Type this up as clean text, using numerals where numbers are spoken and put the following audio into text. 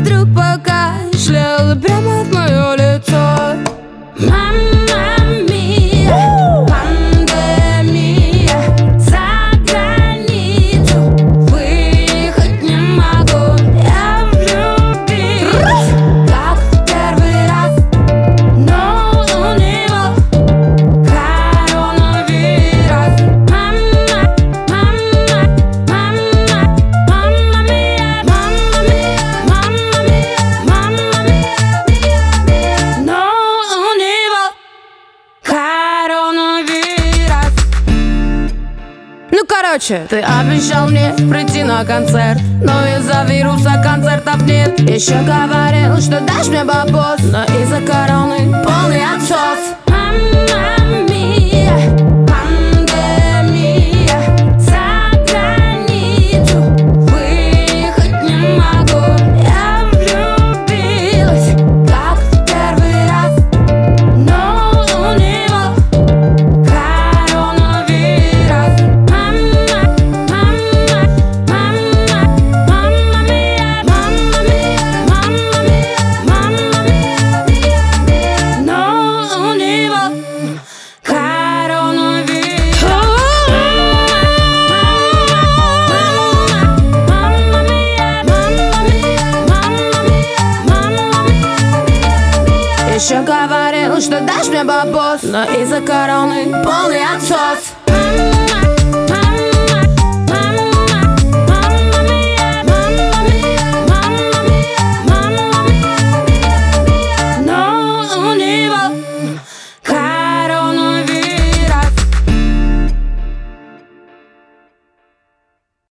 вдруг покашлял прямо в мое лицо. Мамма мия, пандемия, за границу выехать не могу. Я влюбилась, как в первый раз, но у него коронавирус. Мамма, мамма, мамма, мамма мия, мамма мия, мамма мия, мамма мия, мия, мия. Но у него коронавирус. Ну короче, ты обещал мне прийти на концерт, но из-за вируса концертов нет. Еще говорил, что дашь мне бабос, но из-за короны полный отсос. Мамма мия, пандемия, за границу выехать не могу. Я влюбилась, как в первый раз, но у него коронавирус. Мамма, мамма, мамма, мамма мия, мамма мия, мамма мия, мамма мия, мия, мия. Но у него коронавирус. Мамма мия, мамма мия, мамма мия, мамма мия, мия, мия. Еще говорил, что дашь мне бабос, но из-за короны полный отсос.